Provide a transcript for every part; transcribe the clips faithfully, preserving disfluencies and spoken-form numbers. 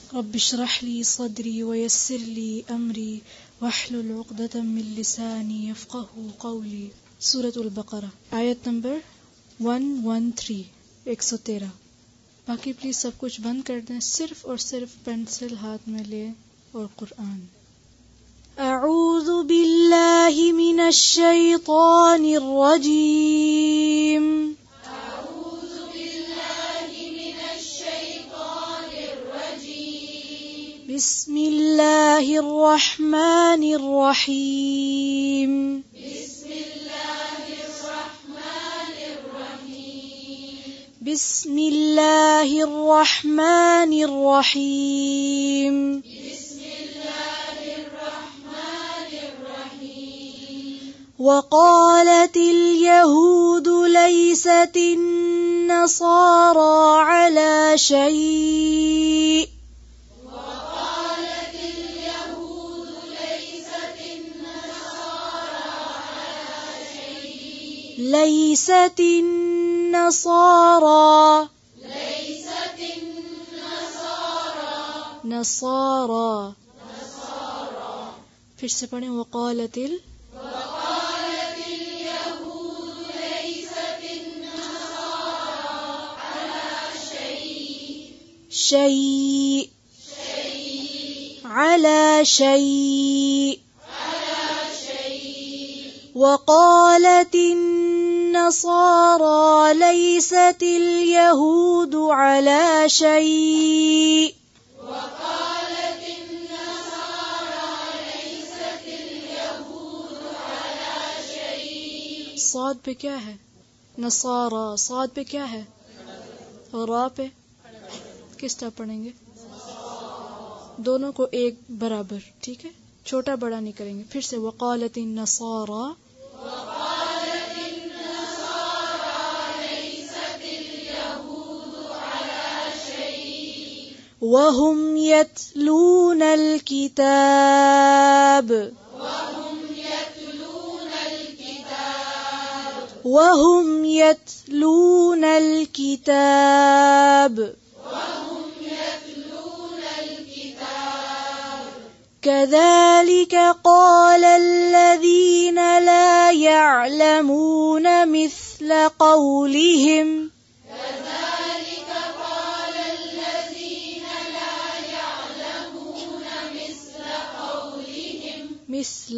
رب اشرح لي صدري ويسر لي أمري واحلل عقدة من لساني يفقهوا قولي. سورة البقرہ آیت نمبر ایک سو تیرہ ایک سو تیرہ. باقی پلیز سب کچھ بند کر دیں، صرف اور صرف پینسل ہاتھ میں لیں اور قرآن. اعوذ باللہ من الشیطان الرجیم. بسم اللہ الرحمن الرحیم. بسم اللہ الرحمن الرحیم. بسم اللہ الرحمن الرحیم. بسم اللہ الرحمن الرحیم. وقالت اليهود ليست النصارى على شيء ليست النصارى ليست النصارى نصارى نصارى. پھر سے پڑھیں. وقالت ال وقالت اليهود ليست النصارى على شيء شيء شيء على شيء. على شيء. وقالت النصارى ليست اليهود على شيء. وقالت النصارى ليست اليهود على شيء. صاد پہ کیا ہے؟ نصارى. صاد پہ کیا ہے؟ اور را پہ کس طرح پڑھیں گے؟ دونوں کو ایک برابر، ٹھیک ہے، چھوٹا بڑا نہیں کریں گے. پھر سے وقالت النصارى وقالت النصارى ليست اليهود على شيء وهم يتلون الكتاب وهم يتلون الكتاب وهم يتلون الكتاب وهم يتلون الكتاب. كذلك قال الذين لا يعلمون مثل قولهم كذلك قال الذين لا يعلمون مثل قولهم مثل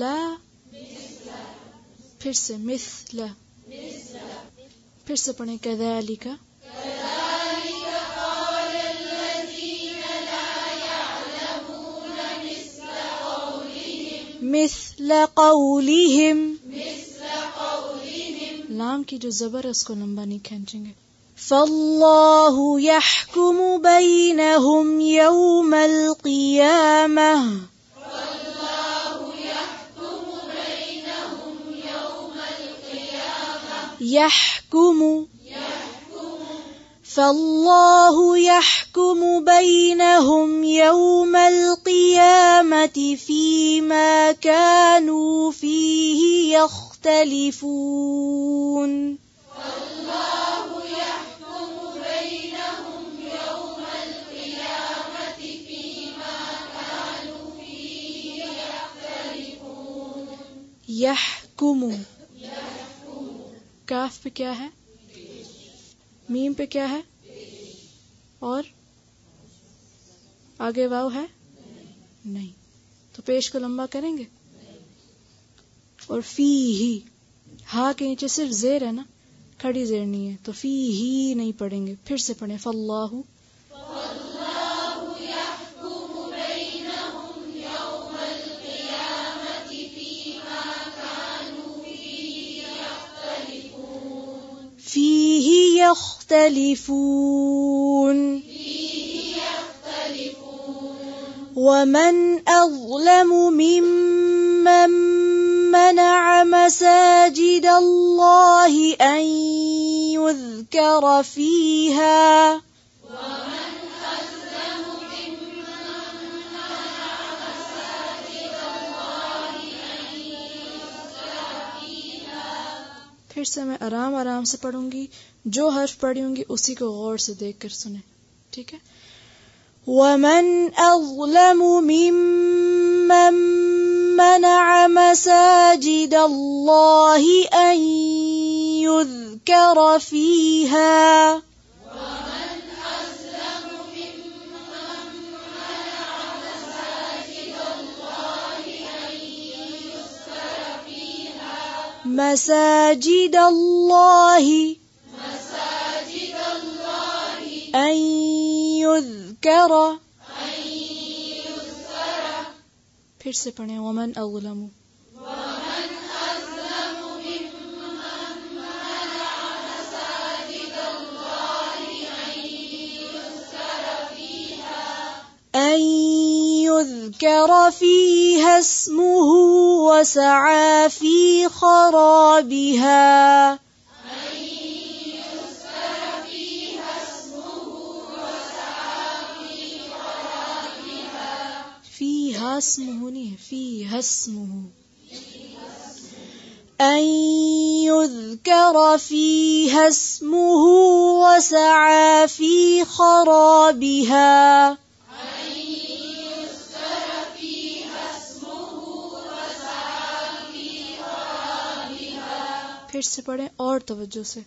پھر سے مثل پھر سے پڑھیں. كذلك كذلك قال الذين لا يعلمون مثل قولهم مثل قولهم مثل قولهم. لام کی جو زبر ہے اس کو لمبا نہیں کھینچیں گے. فاللہ يحكم بينهم يوم القيامة والله يحكم بينهم يوم القيامة. يحكم يحكم فالله يحكم بينهم يوم القيامة فيما كانوا فيه يختلفون. الله يحكم بينهم يوم القيامة فيما كانوا فيه يختلفون. يحكم کاف پہ کیا ہے؟ میم پہ کیا ہے؟ اور آگے واو ہے؟ نہیں. تو پیش کو لمبا کریں گے. اور فی ہی ہا کے نیچے صرف زیر ہے نا، کھڑی زیر نہیں ہے، تو فی ہی نہیں پڑھیں گے. پھر سے پڑھیں. فاللہ والله يحكم بينهم يوم القيامة فيما كانوا فيه يختلفون. فیہ یختلفون. فيه يختلفون. ومن أظلم ممن منع مساجد الله أن يذكر فيها ومن أظلم ممن منع مساجد الله أن يذكر فيها. پھر سے میں آرام آرام سے پڑھوں گی، جو حرف پڑھی ہوں گی اسی کو غور سے دیکھ کر سنیں، ٹھیک ہے؟ ومن أظلم ممن منع مساجد الله أن يذكر فيها مساجد الله مساجد الله أن يذكر أن يذكر پھر سے پڑھیں ومن أظلم ومن أظلم ممن منع مساجد الله أن يذكر فيها أن يذكر فيها اسمه وسعى في خرابها أن يذكر فيها اسمه وسعى في خرابها فيها اسمه فيها اسمه أن يذكر فيها اسمه وسعى في خرابها پھر سے پڑھیں اور توجہ سے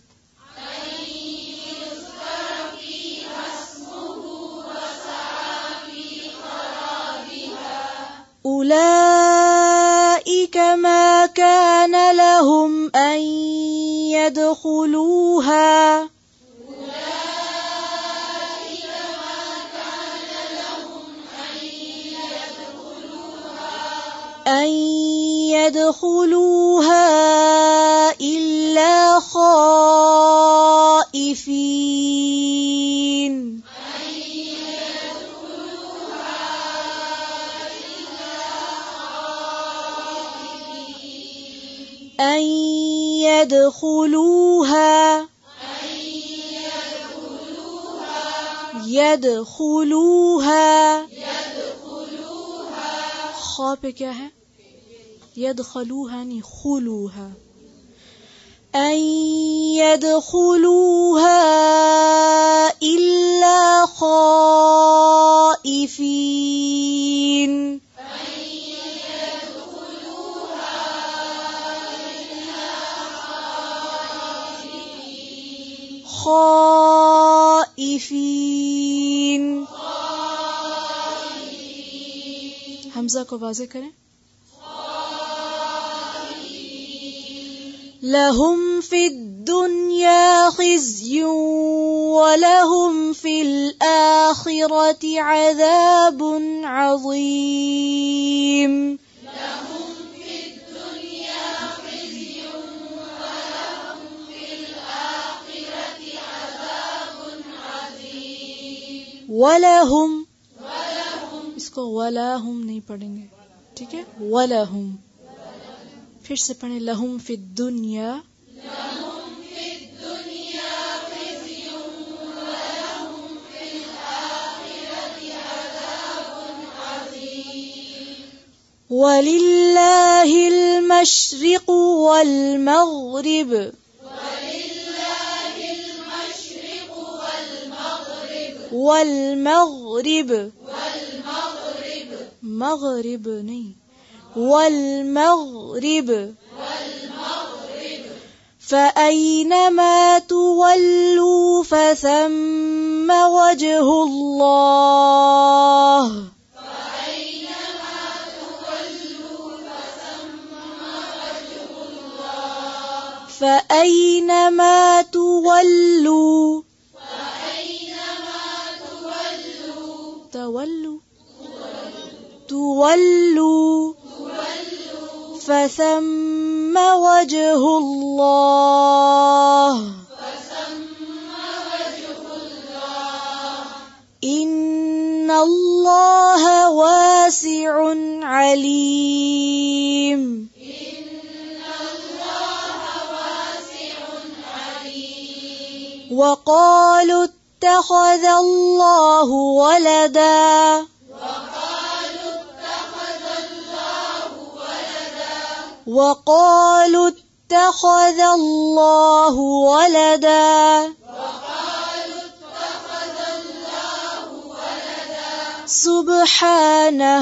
أولئك ما كان لهم أن يدخلوها أن يدخلوها إلا خائفين أن يدخلوها يدخلوها خا پہ کیا ہے يدخلوها نہیں خلوها أن يدخلوها إلا خائفين خائفين حمزہ کو واضح کریں لهم في الدنيا خزي ولهم في الآخرة عذاب عظيم لهم في الدنيا خزي ولهم في الآخرة عذاب عظيم ولهم اس کو ولاہم نہیں پڑھیں گے ٹھیک ہے ولاہم پھر سے پڑھیں لہم فی الدنیا لہم فی الدنیا خزی ولہم فی الآخرۃ عذاب عظیم وللہ المشرق والمغرب وللہ المشرق والمغرب والمغرب والمغرب مغرب نہیں والمغرب والمغرب فأينما تولوا فثم وجه الله فأينما تولوا فثم وجه الله فأينما تولوا فأينما تولوا تولوا تولوا فثم وجه الله إن الله واسع عليم وقالوا اتخذ الله ولدا وقالوا اتخذ الله ولدا وقالوا اتخذ الله ولدا سبحانہ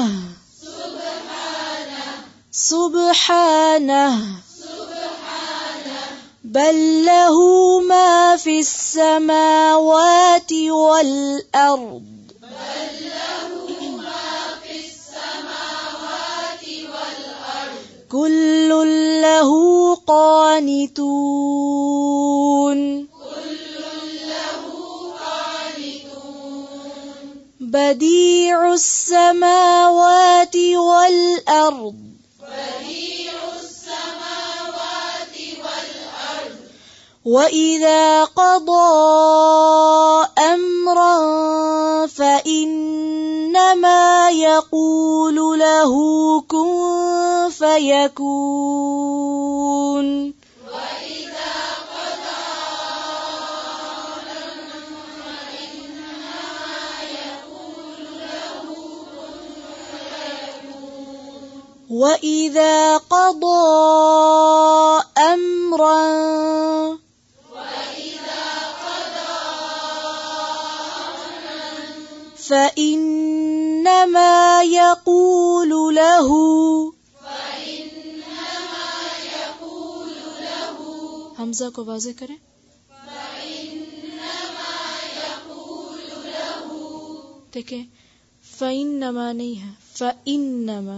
سبحانہ بل له ما في السماوات والأرض كل له قانتون بديع السماوات والأرض وَإِذَا قَضَى أَمْرًا فَإِنَّمَا يَقُولُ لَهُ كُن فَيَكُونُ وَإِذَا قَضَى أَمْرًا فَإِنَّمَا يَقُولُ لَهُ كُن فَيَكُونُ وَإِذَا قَضَى أَمْرًا فَإِنَّمَا يَقُولُ لَهُ فَإِنَّمَا يَقُولُ لَهُ حمزہ کو واضح کریں. فَإِنَّمَا يَقُولُ لَهُ دیکھیں فَإِنَّمَا نہیں ہے فَإِنَّمَا.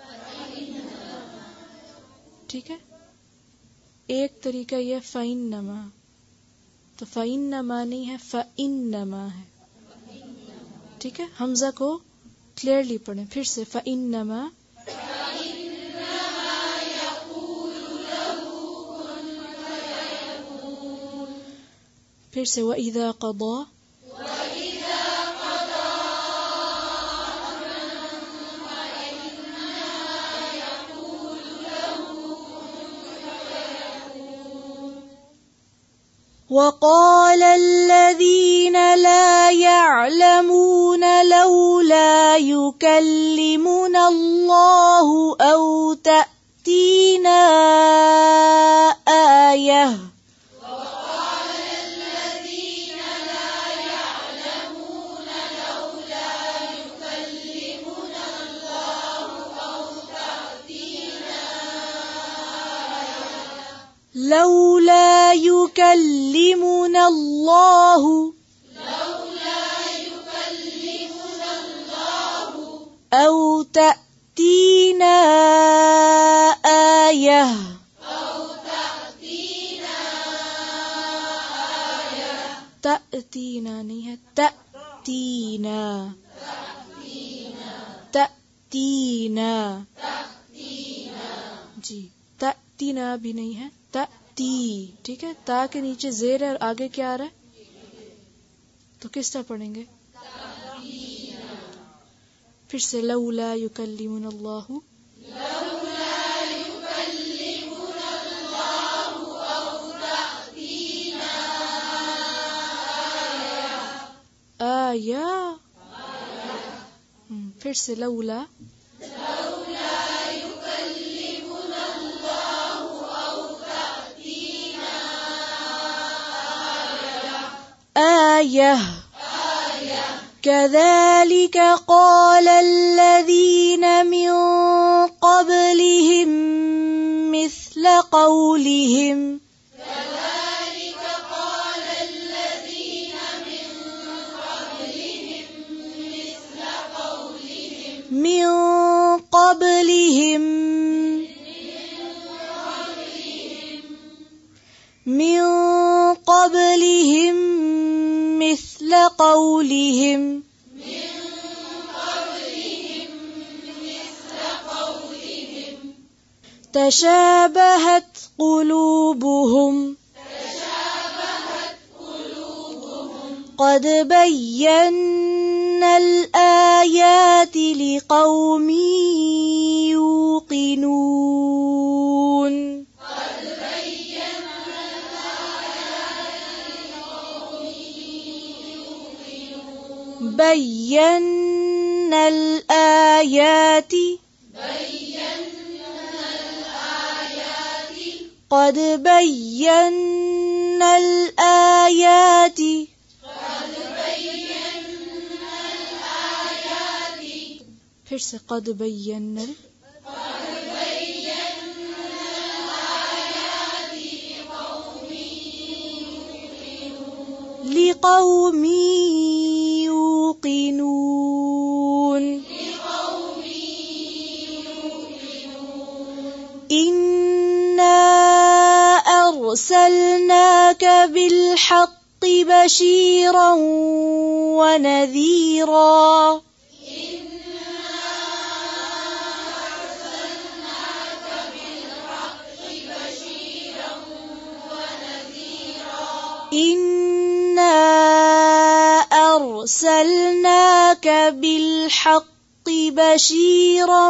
ٹھیک ہے. ایک طریقہ یہ فَإِنَّمَا تو فَإِنَّمَا نہیں ہے فَإِنَّمَا ہے. ٹھیک ہے. حمزہ کو کلیئرلی پڑھیں پھر سے فَإِنَّمَا فَإِنَّمَا يَقُولُ لَهُ كُن فَيَكُونُ پھر سے وَإِذَا قَضَى وَإِذَا قَضَى أَمْرًا فَإِنَّمَا يَقُولُ لَهُ كُن فَيَكُونُ وَقَالَ الَّذِينَ لَا يَعْلَمُونَ لَوْلَا يُكَلِّمُنَا اللَّهُ أَوْ تَأْتِينَا آيَةٌ وَقَالَ الَّذِينَ لَا يَعْلَمُونَ لَوْلَا يُكَلِّمُنَا اللَّهُ أَوْ تَأْتِينَا آيَةٌ لَوْلَا يُكَلِّمُنَا اللَّهُ لَوْلَا يُكَلِّمُنَا اللَّهُ أَوْ تَأْتِينَا آيَةٌ أَوْ تَأْتِينَا آيَةٌ تأتینا نہیں ہے تأتینا تأتینا جی تأتینا بھی نہیں ہے تأتی. ٹھیک ہے. تا کے نیچے زیر ہے اور آگے کیا آ رہا ہے تو کس طرح پڑھیں گے؟ پھر سے لولا یکلمنا اللہ لولا يكلمنا الله أو تأتينا آیا. ہم، پھر سے لولا لولا يكلمنا الله أو تأتينا آیہ كذلك قال الذين من قبلهم مثل قولهم كذلك قال الذين من قبلهم مثل قولهم من قبلهم من قبلهم مثل قولهم تشابهت قلوبهم قد بينا الآيات لقوم يوقنون بينا الآيات قد بينا الآيات फिर से قد بينا لقوم يوقنون إنا أرسلناك بالحق بشيرا ونذيرا إنا أرسلناك بالحق بشيرا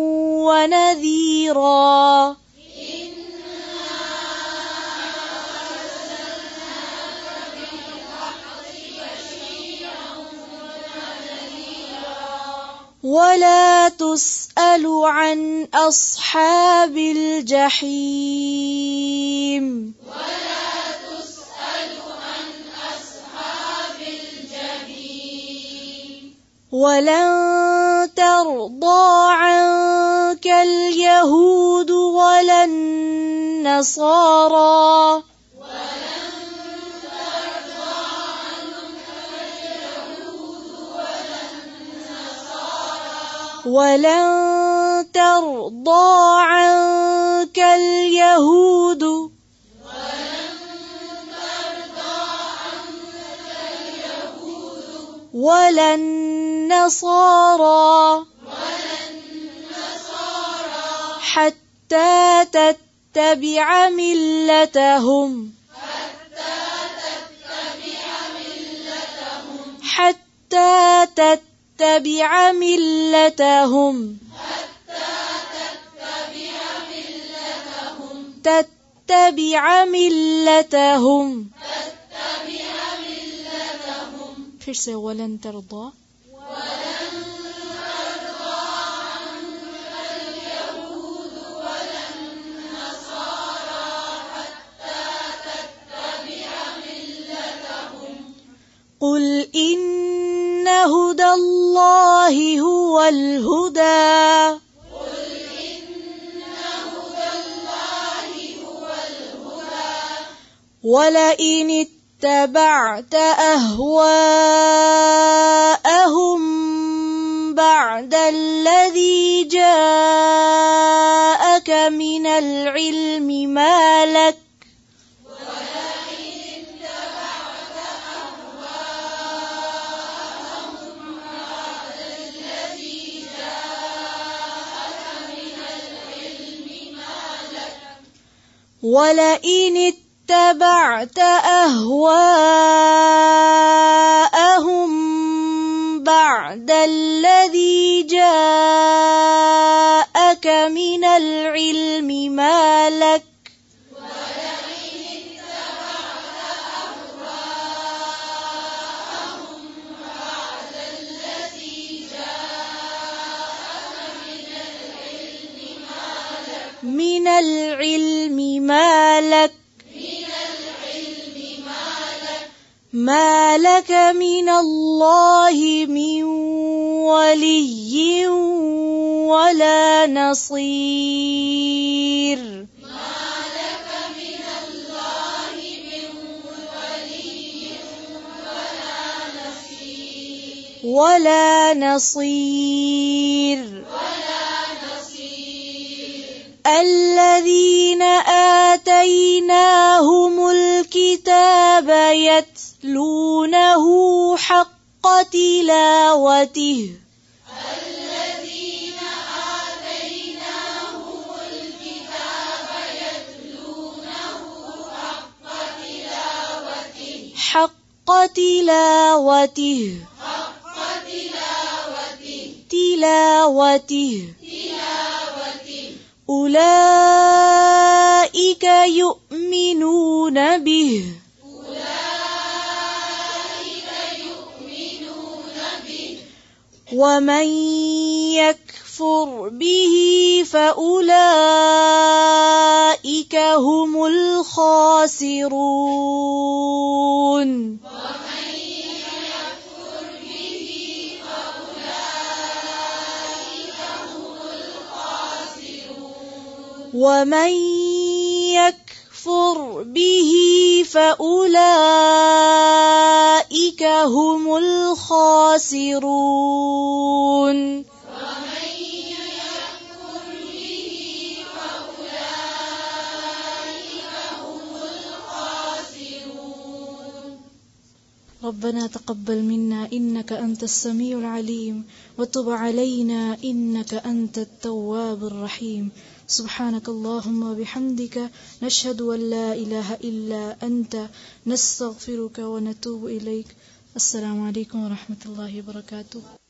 ونذيرا ولا تسأل عن أصحاب الجحيم ولن ترضى عنك اليهود ولا النصارى ولن ترضى عنك اليهود ولا النصارى حتى تتبع ملتهم حتى تتبع ملتهم تتبع ملتهم फिर से वलन तरदा قل إن هدى الله هو الهدى ولئن اتبعت أهواءهم بعد الذي جاءك من العلم ما لك ولئن اتبعت أهواءهم بعد الذي جاءك من العلم ما لك من العلم ما لك ما لك من الله من ولي ولا نصير ما لك من الله من ولي ولا نصير ولا نصير الذين آتيناهم الكتاب يتلونه حق تلاوته الذين آتيناهم الكتاب يتلونه حق تلاوته حق تلاوته حق تلاوته تلاوته أولئك يؤمنون به أولئك يؤمنون به ومن يكفر به فأولئك هم الخاسرون ومن يكفر به فأولئك ومن يكفر به فأولئك هم الخاسرون. ربنا تقبل منا إنك أنت السميع العليم وتب علينا إنك أنت التواب الرحيم. سبحانك اللهم وبحمدك نشهد أن لا إله إلا أنت نستغفرك ونتوب إليك. السلام عليكم ورحمة الله وبركاته.